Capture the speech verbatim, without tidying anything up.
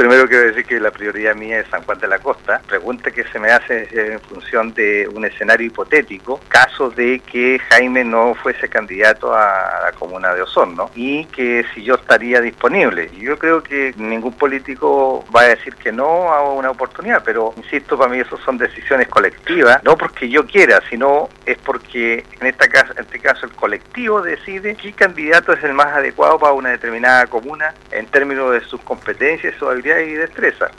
primero quiero decir que la prioridad mía es San Juan de la Costa. Pregunta que se me hace en función de un escenario hipotético, caso de que Jaime no fuese candidato a la comuna de Osorno y que si yo estaría disponible. Yo creo que ningún político va a decir que no a una oportunidad, pero insisto, para mí eso son decisiones colectivas, no porque yo quiera, sino es porque en, esta casa, en este caso el colectivo decide qué candidato es el más adecuado para una determinada comuna en términos de sus competencias, su habilidad y destreza.